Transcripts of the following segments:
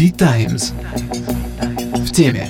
V-Times. В теме.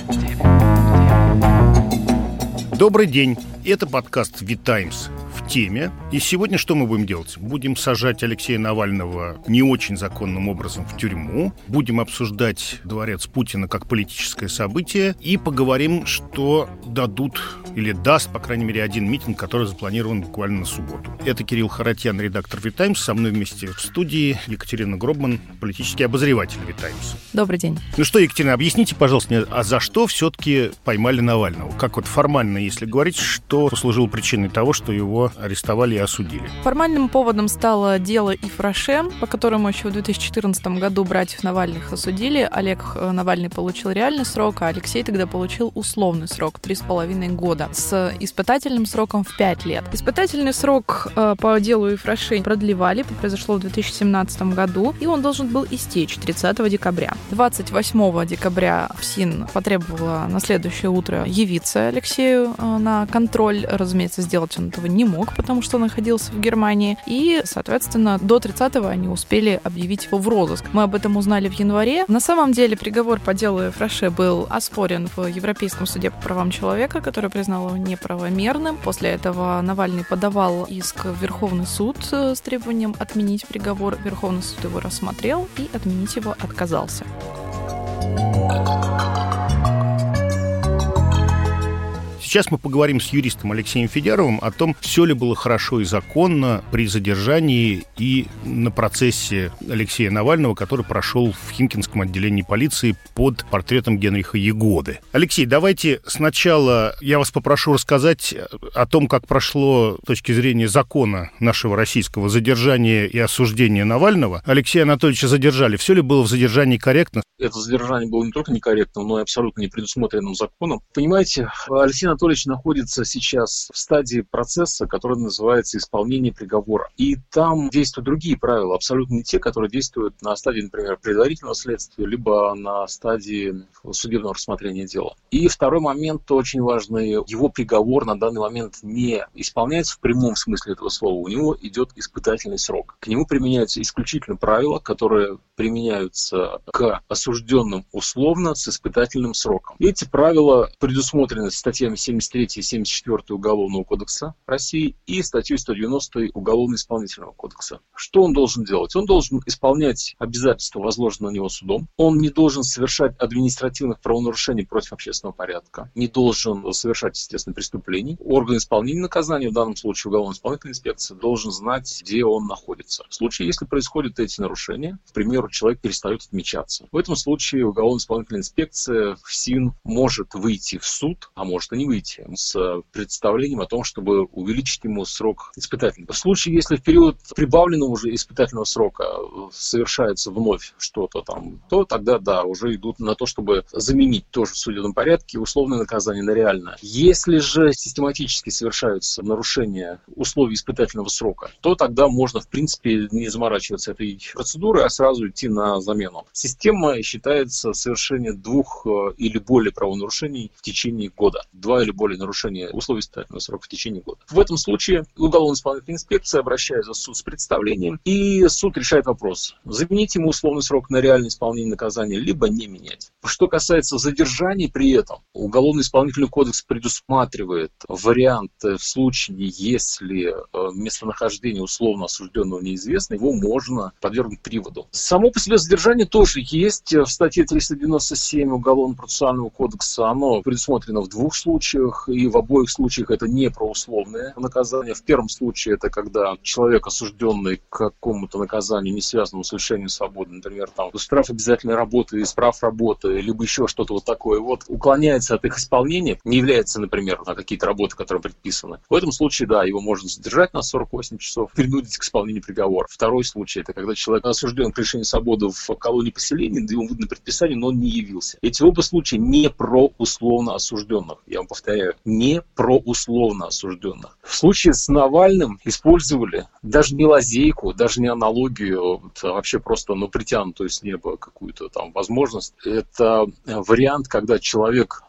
Добрый день. Это подкаст V-Times в теме. И сегодня что мы будем делать? Будем сажать Алексея Навального не очень законным образом в тюрьму. Будем обсуждать дворец Путина как политическое событие. И поговорим, что дадут или даст, по крайней мере, один митинг, который запланирован буквально на субботу. Это Кирилл Харатьян, редактор V-Times. Со мной вместе в студии Екатерина Гробман, политический обозреватель V-Times. Добрый день. Ну что, Екатерина, объясните, пожалуйста, мне, а за что все-таки поймали Навального? Как вот формально, если говорить, что послужило причиной того, что его арестовали и осудили? Формальным поводом стало дело Ифраше, по которому еще в 2014 году братьев Навальных осудили. Олег Навальный получил реальный срок, а Алексей тогда получил условный срок 3,5 года с испытательным сроком в 5 лет. Испытательный срок по делу Ифраше продлевали, это произошло в 2017 году, и он должен был истечь 30 декабря. 28 декабря ФСИН потребовала на следующее утро явиться Алексею на контроль. Разумеется, сделать он этого не мог, потому что находился в Германии. И, соответственно, до 30-го они успели объявить его в розыск. Мы об этом узнали в январе. На самом деле приговор по делу Ифраше был оспорен в Европейском суде по правам человека, который признал его неправомерным. После этого Навальный подавал иск в Верховный суд с требованием отменить приговор. Верховный суд его рассмотрел и отменить его отказался. Сейчас мы поговорим с юристом Алексеем Федяровым о том, все ли было хорошо и законно при задержании и на процессе Алексея Навального, который прошел в Химкинском отделении полиции под портретом Генриха Ягоды. Алексей, давайте сначала я вас попрошу рассказать о том, как прошло с точки зрения закона нашего российского задержания и осуждения Навального. Алексея Анатольевича задержали. Все ли было в задержании корректно? Это задержание было не только некорректным, но и абсолютно не предусмотренным законом. Понимаете, Алексей Анатольевич находится сейчас в стадии процесса, который называется исполнение приговора. И там действуют другие правила, абсолютно не те, которые действуют на стадии, например, предварительного следствия, либо на стадии судебного рассмотрения дела. И второй момент очень важный. Его приговор на данный момент не исполняется в прямом смысле этого слова. У него идет испытательный срок. К нему применяются исключительно правила, которые применяются к осужденным условно с испытательным сроком. Эти правила предусмотрены статьями 73 и 74 Уголовного кодекса России и статьей 190 Уголовно-исполнительного кодекса. Что он должен делать? Он должен исполнять обязательства, возложенные на него судом. Он не должен совершать административных правонарушений против общественного порядка. Не должен совершать, естественно, преступлений. Орган исполнения наказания, в данном случае Уголовно-исполнительная инспекция, должен знать, где он находится. В случае, если происходят эти нарушения, к примеру, человек перестает отмечаться. В этом случае Уголовно-исполнительная инспекция ФСИН может выйти в суд, а может и не выйти, с представлением о том, чтобы увеличить ему срок испытательного. В случае, если в период прибавленного уже испытательного срока совершается вновь что-то там, то тогда, да, уже идут на то, чтобы заменить тоже в судебном порядке условное наказание на реальное. Если же систематически совершаются нарушения условий испытательного срока, то тогда можно, в принципе, не заморачиваться этой процедурой, а сразу идти на замену. Система считается совершение 2 или более правонарушений в течение года. 2 или более нарушения условий испытательного срока в течение года. В этом случае Уголовно-исполнительная инспекция обращается в суд с представлением, и суд решает вопрос: заменить ему условный срок на реальное исполнение наказания, либо не менять. Что касается задержаний при этом, Уголовно-исполнительный кодекс предусматривает вариант в случае, если местонахождение условно осужденного неизвестно, его можно подвергнуть приводу. Само по себе задержание тоже есть в статье 397 Уголовно-процессуального кодекса. Оно предусмотрено в 2 случаях, и в обоих случаях это не про условное наказание. В первом случае это когда человек, осужденный к какому-то наказанию, не связанному с лишением свободы, например, там, штраф обязательной работы, исправ работы, либо еще что-то вот такое, уклоняется от их исполнения, не является, например, на какие-то работы, которые предписаны. В этом случае, да, его можно задержать на 48 часов, принудить к исполнению приговора. Второй случай — это когда человек осужден к лишению свободы в колонии поселения, да ему выдано предписание, но он не явился. Эти оба случая не про условно осужденных. Я вам повторяю, не про условно осужденных. В случае с Навальным использовали даже не лазейку, даже не аналогию, вообще просто притянутую с неба какую-то там возможность. Это вариант, когда человек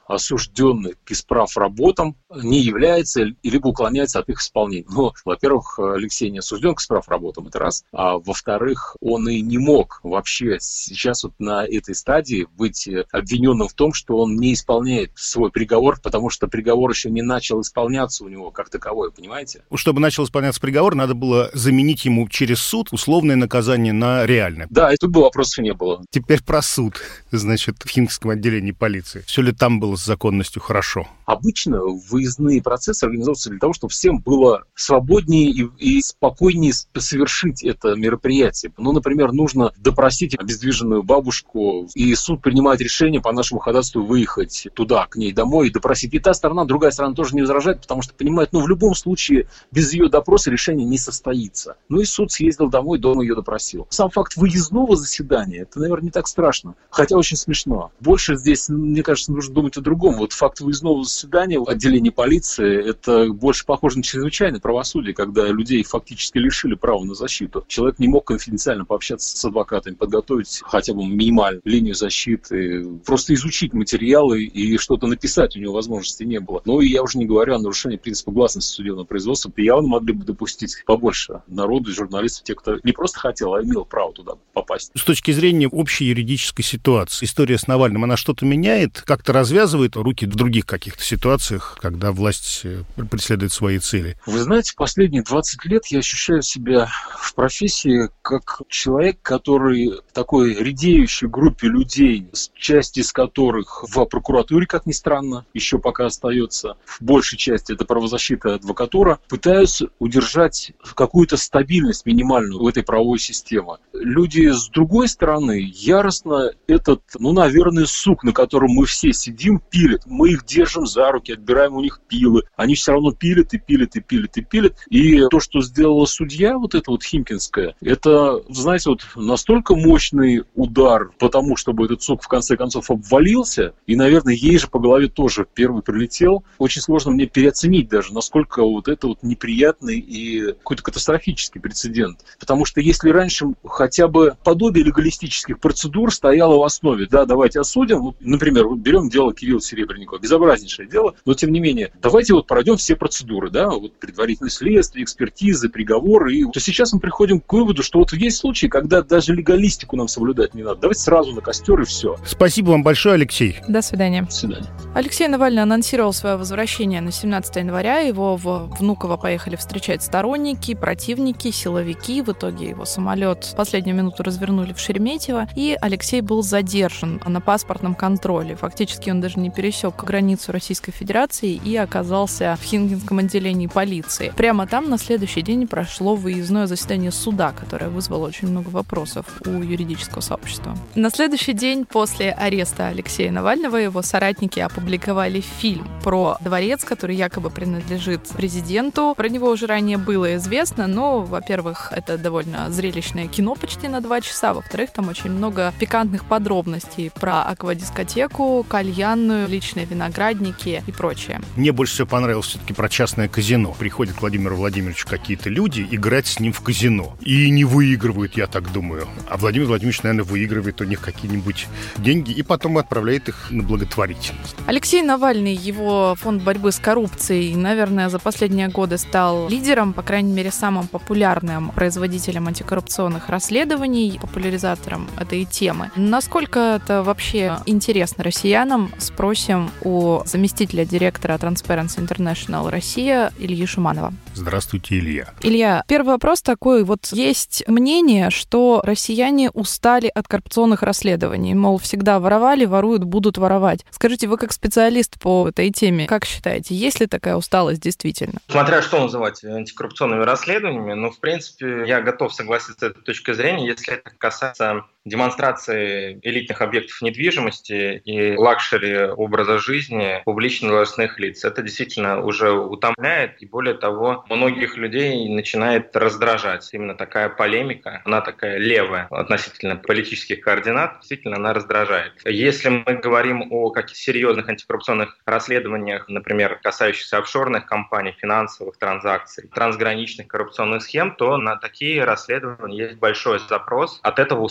осужденных к исправработам не является либо уклоняется от их исполнения. Но, во-первых, Алексей не осужден к исправработам, это раз. А во-вторых, он и не мог вообще сейчас вот на этой стадии быть обвиненным в том, что он не исполняет свой приговор, потому что приговор еще не начал исполняться у него как таковой, понимаете? Чтобы начал исполняться приговор, надо было заменить ему через суд условное наказание на реальное. Да, и тут бы вопросов не было. Теперь про суд, значит, в Химкинском отделении полиции. Все ли там было с законностью хорошо? Обычно выездные процессы организуются для того, чтобы всем было свободнее и спокойнее совершить это мероприятие. Ну, например, нужно допросить обездвиженную бабушку, и суд принимает решение по нашему ходатайству выехать туда, к ней домой и допросить. И та сторона, другая сторона тоже не возражает, потому что понимает, в любом случае без ее допроса решение не состоится. Ну и суд съездил домой, дома ее допросил. Сам факт выездного заседания, это, наверное, не так страшно, хотя очень смешно. Больше здесь, мне кажется, нужно думать о другом. Вот факт выездного заседания в отделении полиции, это больше похоже на чрезвычайное правосудие, когда людей фактически лишили права на защиту. Человек не мог конфиденциально пообщаться с адвокатами, подготовить хотя бы минимальную линию защиты, просто изучить материалы и что-то написать у него возможности не было. Ну и я уже не говорю о нарушении принципа гласности судебного производства. Явно могли бы допустить побольше народу и журналистов, те, кто не просто хотел, а имел право туда попасть. С точки зрения общей юридической ситуации, история с Навальным, она что-то меняет, как-то развязывает руки в других каких-то ситуациях, когда власть преследует свои цели? Вы знаете, последние 20 лет я ощущаю себя в профессии как человек, который в такой редеющей группе людей, часть из которых в прокуратуре, как ни странно, еще пока остается, в большей части это правозащита и адвокатура, пытаюсь удержать какую-то стабильность минимальную в этой правовой системе. Люди с другой стороны яростно этот, наверное, сук, на котором мы все сидим, пилят. Мы их держим за руки, отбираем у них пилы. Они все равно пилят и пилят и пилят и пилят. И то, что сделала судья, вот эта вот химкинская, это, знаете, вот настолько мощный удар по тому, чтобы этот сук в конце концов обвалился, и, наверное, ей же по голове тоже первый прилетел. Очень сложно мне переоценить даже, насколько вот это вот неприятный и какой-то катастрофический прецедент. Потому что если раньше хотя бы подобие легалистических процедур стояло в основе, да, давайте осудим, например, берем дело Кирилла Серебренникова, безобразнейшее дело, но тем не менее, давайте вот пройдем все процедуры, да, вот предварительное следствие, экспертизы, приговоры, и то сейчас мы приходим к выводу, что вот есть случаи, когда даже легалистику нам соблюдать не надо, давайте сразу на костер и все. Спасибо вам большое, Алексей. До свидания. До свидания. Алексей Навальный анонсировал свое возвращение на 17 января. Его в Внуково поехали встречать сторонники, противники, силовики. В итоге его самолет в последнюю минуту развернули в Шереметьево, и Алексей был задержан на паспортном контроле. Фактически он даже не пересек границу Российской Федерации и оказался в Химкинском отделении полиции. Прямо там на следующий день прошло выездное заседание суда, которое вызвало очень много вопросов у юридического сообщества. На следующий день после ареста Алексея Навального его соратники опубликовали фильм про дворец, который якобы принадлежит президенту. Про него уже ранее было известно, но, во-первых, это довольно зрелищное кино почти на 2 часа, во-вторых, там очень много пикантных подробностей про аквадискотеку, кальянную, личные виноградники и прочее. Мне больше всего понравилось все-таки про частное казино. Приходят к Владимиру Владимировичу какие-то люди играть с ним в казино. И не выигрывают, я так думаю. А Владимир Владимирович, наверное, выигрывает у них какие-нибудь деньги и потом отправляет их на благотворительность. Алексей Навальный, его фонд борьбы с коррупцией, наверное, за последние годы стал лидером, по крайней мере, самым популярным производителем антикоррупционных расследований, популяризатором этой темы. Насколько это вообще интересно россиянам, спросим у заместителя директора Transparency International Россия Ильи Шуманова. Здравствуйте, Илья. Илья, первый вопрос такой. Вот есть мнение, что россияне устали от коррупционных расследований. Мол, всегда воровали, воруют, будут воровать. Скажите, вы как специалист по этой теме, как считаете, есть ли такая усталость действительно? Смотря что называть антикоррупционными расследованиями, в принципе, я готов согласиться с этой точкой зрения, если это касается демонстрации элитных объектов недвижимости и лакшери образа жизни публично должностных лиц. Это действительно уже утомляет, и более того, многих людей начинает раздражать. Именно такая полемика, она такая левая относительно политических координат, действительно она раздражает. Если мы говорим о каких-то серьезных антикоррупционных расследованиях, например, касающихся офшорных компаний, финансовых транзакций, трансграничных коррупционных схем, то на такие расследования есть большой запрос. От этого усталости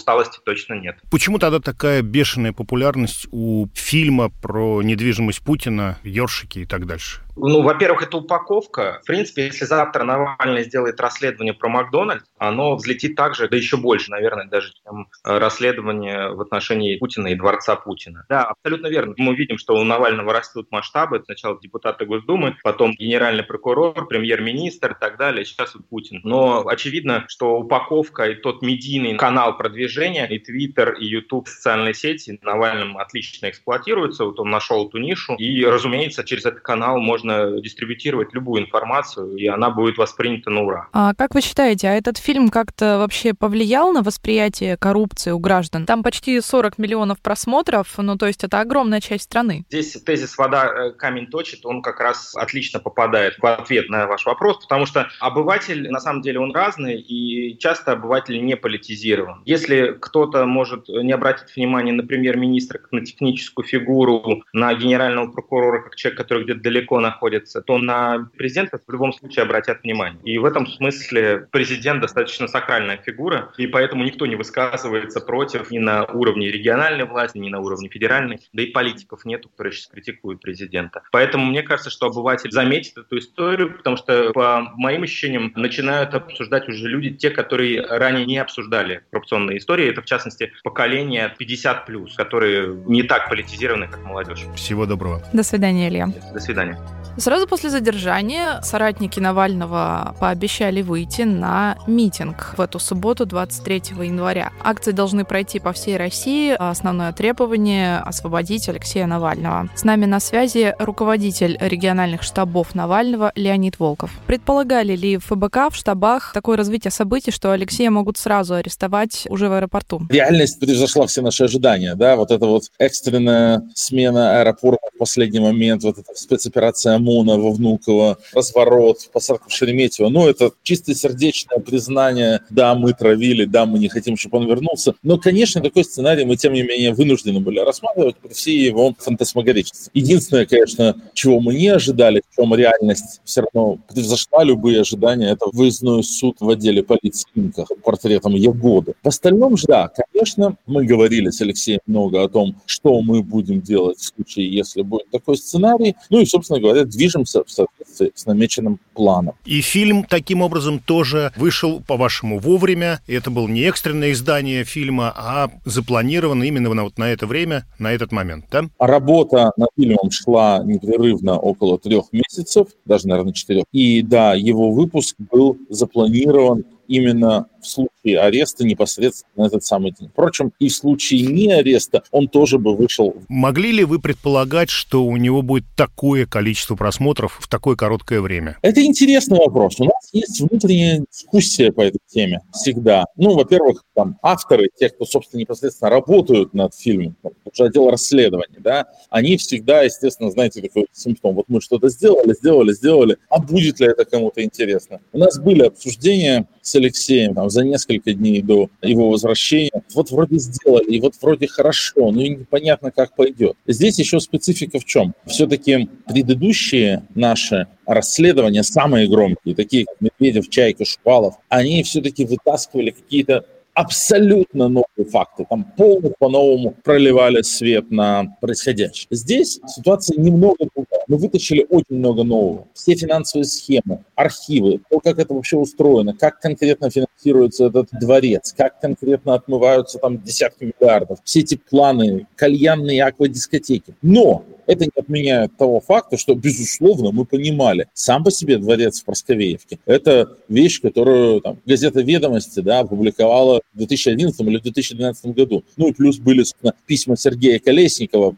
точно нет. Почему тогда такая бешеная популярность у фильма про недвижимость Путина, ёршики и так дальше? Во-первых, это упаковка. В принципе, если завтра Навальный сделает расследование про Макдональдс, оно взлетит так же, да еще больше, наверное, даже, чем расследование в отношении Путина и дворца Путина. Да, абсолютно верно. Мы видим, что у Навального растут масштабы. Сначала депутаты Госдумы, потом генеральный прокурор, премьер-министр и так далее. Сейчас вот Путин. Но очевидно, что упаковка и тот медийный канал продвижения, и Твиттер, и Ютуб, социальные сети Навальным отлично эксплуатируются. Вот он нашел эту нишу. И, разумеется, через этот канал можно дистрибутировать любую информацию, и она будет воспринята на ура. А как вы считаете, этот фильм как-то вообще повлиял на восприятие коррупции у граждан? Там почти 40 миллионов просмотров, то есть это огромная часть страны. Здесь тезис «вода камень точит», он как раз отлично попадает в ответ на ваш вопрос, потому что обыватель, на самом деле, он разный, и часто обыватель не политизирован. Если кто-то может не обратить внимание на премьер-министра как на техническую фигуру, на генерального прокурора как человек, который где-то далеко находится, то на президента в любом случае обратят внимание. И в этом смысле президент достаточно сакральная фигура, и поэтому никто не высказывается против ни на уровне региональной власти, ни на уровне федеральной, да и политиков нету, которые сейчас критикуют президента. Поэтому мне кажется, что обыватель заметит эту историю, потому что, по моим ощущениям, начинают обсуждать уже люди, те, которые ранее не обсуждали коррупционные истории. Это, в частности, поколение 50+, которые не так политизированы, как молодежь. Всего доброго. До свидания, Илья. До свидания. Сразу после задержания соратники Навального пообещали выйти на митинг в эту субботу, 23 января. Акции должны пройти по всей России. Основное требование – освободить Алексея Навального. С нами на связи руководитель региональных штабов Навального Леонид Волков. Предполагали ли ФБК в штабах такое развитие событий, что Алексея могут сразу арестовать уже в аэропорту? Реальность превзошла все наши ожидания, да, вот эта вот экстренная смена аэропорта в последний момент, вот эта спецоперация ОМОНа во Внуково, разворот, посадка в Шереметьево. Это чистосердечное признание, да, мы травили, да, мы не хотим, чтобы он вернулся. Но, конечно, такой сценарий мы, тем не менее, вынуждены были рассматривать при всей его фантасмагоричности. Единственное, конечно, чего мы не ожидали, в чем реальность все равно превзошла любые ожидания, это выездной суд в отделе полиции портретом Ягоды. В остальном же, да, конечно, мы говорили с Алексеем много о том, что мы будем делать в случае, если будет такой сценарий. И, собственно говоря, движемся в соответствии с намеченным планом. И фильм таким образом тоже вышел, по-вашему, вовремя. Это было не экстренное издание фильма, а запланировано именно на это время, на этот момент, да? Работа над фильмом шла непрерывно около 3 месяцев, даже, наверное, 4. И да, его выпуск был запланирован именно в случае ареста непосредственно на этот самый день. Впрочем, и в случае не ареста он тоже бы вышел. Могли ли вы предполагать, что у него будет такое количество просмотров в такое короткое время? Это интересный вопрос. У нас есть внутренняя дискуссия по этой теме всегда. Во-первых, там авторы, те, кто, собственно, непосредственно работают над фильмом, уже отдел расследования, да, они всегда, естественно, знаете, такой симптом. Вот мы что-то сделали, а будет ли это кому-то интересно? У нас были обсуждения с Алексеем за несколько дней до его возвращения. Вот вроде сделали, и вот вроде хорошо, но и непонятно, как пойдет. Здесь еще специфика в чем? Все-таки предыдущие наши расследования, самые громкие, такие как Медведев, Чайка, Шувалов, они все-таки вытаскивали какие-то абсолютно новые факты. Там полностью по-новому проливали свет на происходящее. Здесь ситуация немного другая. Мы вытащили очень много нового. Все финансовые схемы, архивы, то, как это вообще устроено, как конкретно финансируется этот дворец, как конкретно отмываются там десятки миллиардов. Все эти планы, кальянные аквадискотеки. Но это не отменяет того факта, что, безусловно, мы понимали, сам по себе дворец в Просковеевке – это вещь, которую газета «Ведомости» опубликовала в 2011 или 2012 году. И плюс были, собственно, письмо Сергея Колесникова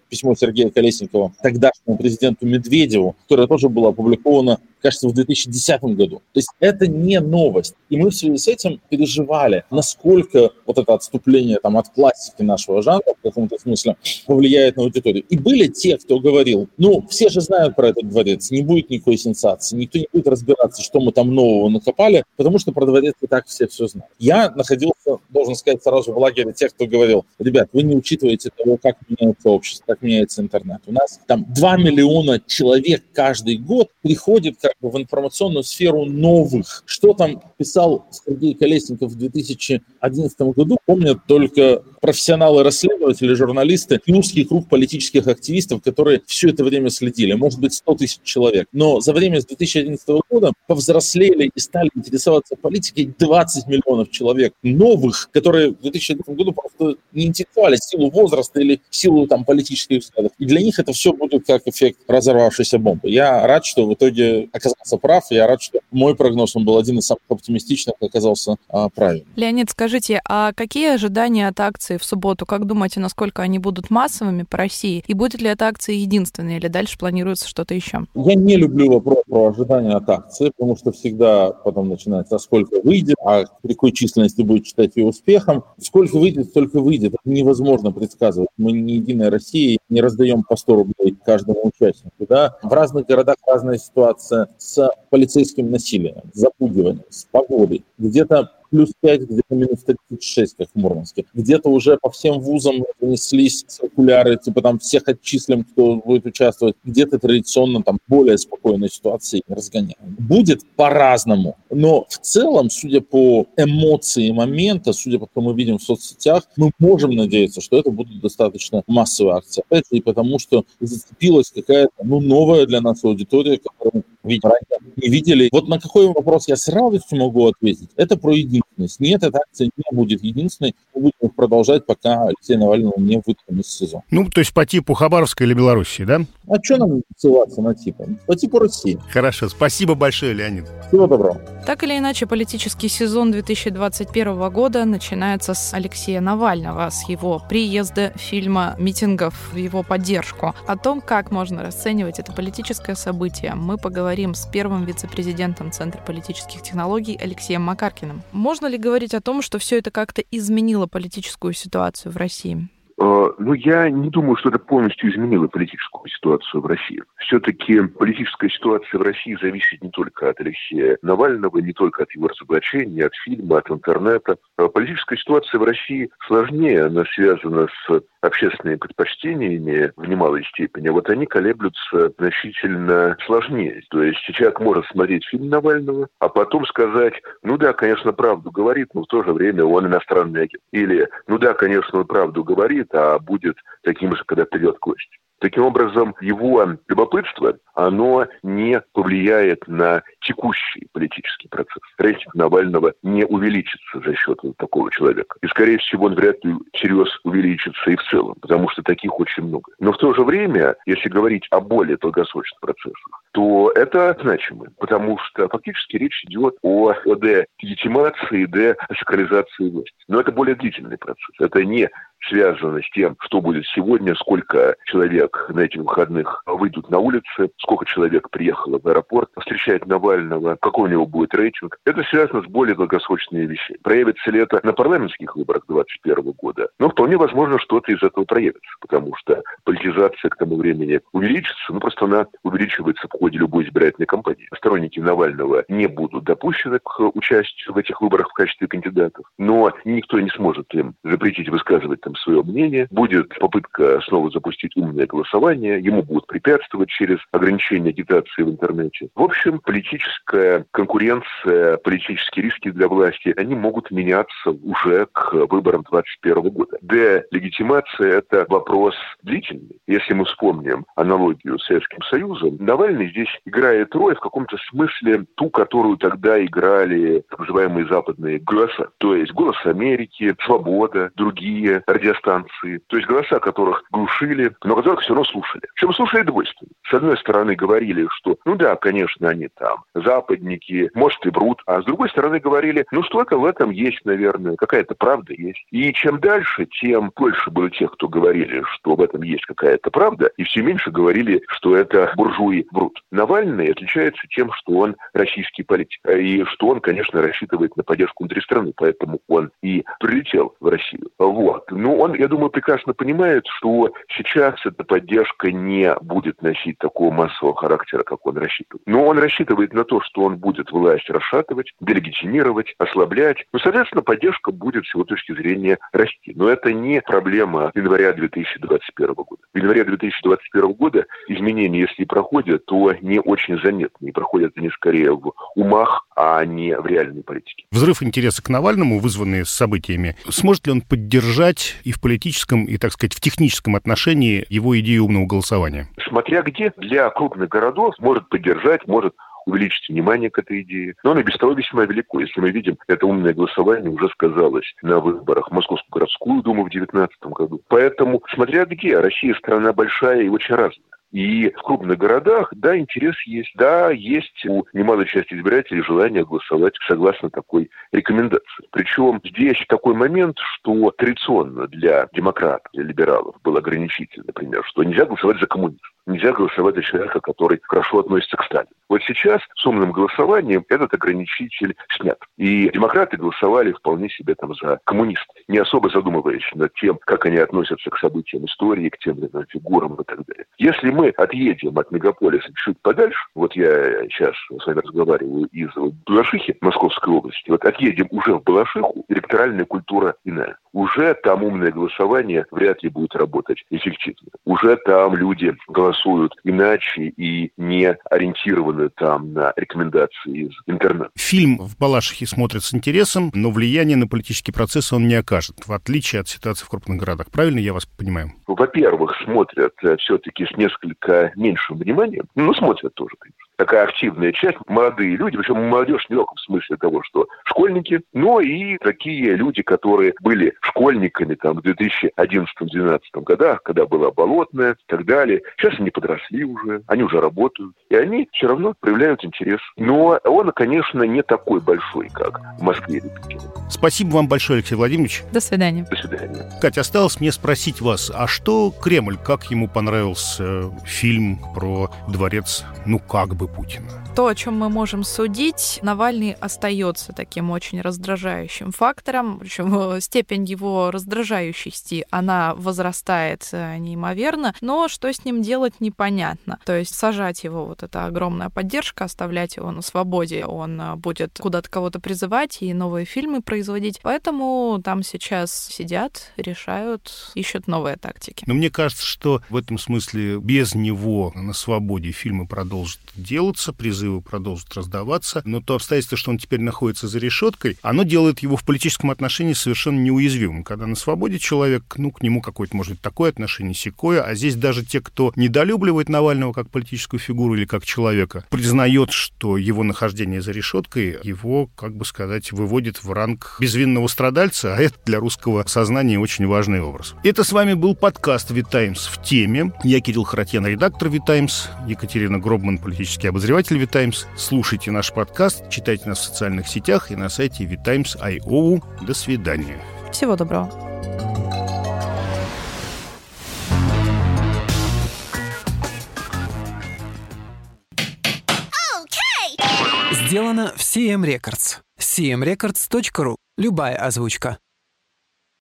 тогдашнему президенту Медведеву, которое тоже было опубликовано, кажется, в 2010 году. То есть это не новость. И мы в связи с этим переживали, насколько вот это отступление от классики нашего жанра в каком-то смысле повлияет на аудиторию. И были те, кто говорил, все же знают про этот дворец, не будет никакой сенсации, никто не будет разбираться, что мы там нового накопали, потому что про дворец и так все знают. Я находился, должен сказать, сразу в лагере тех, кто говорил, ребят, вы не учитываете того, как меняется общество, как меняется интернет. У нас 2 миллиона человек каждый год приходит в информационную сферу новых. Что там писал Сергей Колесников в 2011 году, помнят только профессионалы-расследователи, журналисты и узкий круг политических активистов, которые все это время следили. Может быть, 100 тысяч человек. Но за время с 2011 года повзрослели и стали интересоваться политикой 20 миллионов человек новых, которые в 2011 году просто не интересовались в силу возраста или в силу там политических взглядов. И для них это все будет как эффект разорвавшейся бомбы. Я рад, что в итоге оказался прав. Я рад, что мой прогноз, он был один из самых оптимистичных, оказался правильным. Леонид, скажите, а какие ожидания от акции в субботу? Как думаете, насколько они будут массовыми по России? И будет ли эта акция единственной, или дальше планируется что-то еще? Я не люблю вопрос про ожидания от акции, потому что всегда потом начинается, сколько выйдет, а при какой численности будет считать ее успехом. Сколько выйдет, столько выйдет. Это невозможно предсказывать. Мы не единая Россия, не раздаем по 100 рублей каждому участнику. Да? В разных городах разная ситуация с полицейским насилием, с запугиванием, с погодой. Где-то плюс 5, где-то минус 36, как в Мурманске. Где-то уже по всем вузам занеслись циркуляры, типа там всех отчислим, кто будет участвовать. Где-то традиционно там более спокойной ситуации разгоняем. Будет по-разному. Но в целом, судя по эмоции момента, судя по тому, мы видим в соцсетях, мы можем надеяться, что это будет достаточно массовая акция. Опять же, и потому что зацепилась какая-то новая для нас аудитория, которую ранее не видели. Вот на какой вопрос я с радостью могу ответить, это про единственность. Нет, эта акция не будет единственной. Мы будем продолжать, пока Алексея Навального не выдвинут из СИЗО. То есть по типу Хабаровска или Белоруссии, да? А что нам ссылаться на типы? По типу России. Хорошо, спасибо большое, Леонид. Всего доброго. Так или иначе, политический сезон 2021 года начинается с Алексея Навального, с его приезда, фильма, митингов в его поддержку. О том, как можно расценивать это политическое событие, мы поговорим с первым вице-президентом Центра политических технологий Алексеем Макаркиным. Можно ли говорить о том, что все это как-то изменило политическую ситуацию в России? Я не думаю, что это полностью изменило политическую ситуацию в России. Все-таки политическая ситуация в России зависит не только от Алексея Навального, не только от его разоблачения, от фильма, от интернета. Политическая ситуация в России сложнее, она связана с общественными предпочтениями в немалой степени. Вот они колеблются значительно сложнее. То есть человек может смотреть фильм Навального, а потом сказать, да, конечно, правду говорит, но в то же время он иностранный агент. Или, да, конечно, он правду говорит, а будет таким же, когда придет к власти. Таким образом, его любопытство, оно не повлияет на текущий политический процесс. Рейтинг Навального не увеличится за счет такого человека. И, скорее всего, он вряд ли всерьез увеличится и в целом, потому что таких очень много. Но в то же время, если говорить о более долгосрочных процессах, то это значимо, потому что фактически речь идет о делегитимации, десакрализации власти. Но это более длительный процесс. Это не связано с тем, что будет сегодня, сколько человек на этих выходных выйдут на улицы, сколько человек приехало в аэропорт, встречать Навального, какой у него будет рейтинг. Это связано с более долгосрочными вещами. Проявится ли это на парламентских выборах 2021 года? Вполне возможно, что-то из этого проявится, потому что политизация к тому времени увеличится, просто она увеличивается в ходе любой избирательной кампании. Сторонники Навального не будут допущены к участию в этих выборах в качестве кандидатов, но никто не сможет им запретить высказывать свое мнение. Будет попытка снова запустить умное голосование, ему будут препятствовать через ограничение агитации в интернете. В общем, политическая конкуренция, политические риски для власти, они могут меняться уже к выборам 2021 года. Делегитимация – это вопрос длительный. Если мы вспомним аналогию с Советским Союзом, Навальный здесь играет роль в каком-то смысле ту, которую тогда играли так называемые западные голоса. То есть «Голос Америки», «Свобода», другие радиостанции. То есть голоса, которых глушили, но которых все равно слушали. Причем слушали двойственно. С одной стороны говорили, что, да, конечно, они там западники, может и врут. А с другой стороны говорили, что-то в этом есть, наверное, какая-то правда есть. И чем дальше, тем больше было тех, кто говорили, что в этом есть какая-то правда, и все меньше говорили, что это буржуи врут. Навальный отличается тем, что он российский политик. И что он, конечно, рассчитывает на поддержку внутри страны, поэтому он и прилетел в Россию. Он, я думаю, прекрасно понимает, что сейчас эта поддержка не будет носить такого массового характера, как он рассчитывает. Но он рассчитывает на то, что он будет власть расшатывать, делегитимировать, ослаблять. Соответственно, поддержка будет с его точки зрения расти. Но это не проблема января 2021 года. В январе 2021 года изменения, если и проходят, то не очень заметны. И проходят они скорее в умах, а не в реальной политике. Взрыв интереса к Навальному, вызванный событиями, сможет ли он поддержать и в политическом, и, так сказать, в техническом отношении его идеи умного голосования? Смотря где, для крупных городов может поддержать, может увеличить внимание к этой идее. Но оно без того весьма велико. Если мы видим, это умное голосование уже сказалось на выборах в Московскую городскую думу в 2019 году. Поэтому, смотря где, Россия страна большая и очень разная. И в крупных городах, да, интерес есть. Да, есть у немалой части избирателей желание голосовать согласно такой рекомендации. Причем здесь такой момент, что традиционно для демократов, для либералов был ограничитель, например, что нельзя голосовать за коммунистов. Нельзя голосовать за человека, который хорошо относится к Сталину. Вот сейчас с умным голосованием этот ограничитель снят. И демократы голосовали вполне себе там за коммунистов, не особо задумываясь над тем, как они относятся к событиям истории, к тем или иным фигурам и так далее. Если мы отъедем от мегаполиса чуть подальше, вот я сейчас с вами разговариваю из Балашихи, Московской области, вот отъедем уже в Балашиху, электоральная культура иная. Уже там умное голосование вряд ли будет работать эффективно. Уже там люди голосуют иначе и не ориентированы там на рекомендации из интернета. Фильм в Балашихе смотрят с интересом, но влияние на политический процесс он не окажет, в отличие от ситуации в крупных городах. Правильно я вас понимаю? Во-первых, смотрят все-таки с несколько меньшим вниманием. Ну, смотрят тоже, конечно. Такая активная часть, молодые люди, причем молодежь не только в смысле того, что школьники, но и такие люди, которые были школьниками там в 2011-2012 годах, когда была Болотная и так далее. Сейчас они подросли уже, они уже работают, и они все равно проявляют интерес. Но он, конечно, не такой большой, как в Москве или Пекине. Спасибо вам большое, Алексей Владимирович. До свидания. До свидания. Катя, осталось мне спросить вас, а что Кремль, как ему понравился фильм про дворец, ну как бы Путина? То, о чем мы можем судить, Навальный остается таким очень раздражающим фактором, причем степень его раздражающести, она возрастает неимоверно, но что с ним делать непонятно. То есть сажать его, вот эта огромная поддержка, оставлять его на свободе, он будет куда-то кого-то призывать и новые фильмы производить, поэтому там сейчас сидят, решают, ищут новые тактики. Но мне кажется, что в этом смысле без него на свободе фильмы продолжат делаться, призывы продолжат раздаваться, но то обстоятельство, что он теперь находится за решеткой, оно делает его в политическом отношении совершенно неуязвимым. Когда на свободе человек, ну, к нему какое-то, может быть, такое отношение, сякое, а здесь даже те, кто недолюбливает Навального как политическую фигуру или как человека, признает, что его нахождение за решеткой его, как бы сказать, выводит в ранг безвинного страдальца, а это для русского сознания очень важный образ. Это с вами был подкаст «ВИТаймс в теме». Я Кирилл Харатьян, редактор «ВИТаймс», Екатерина Гробман, политический обозреватель «ВИТаймс». Слушайте наш подкаст, читайте нас в социальных сетях и на сайте vitimes.io. До свидания. Всего доброго. Сделано в CM Records. cmrecords.ru. Любая озвучка.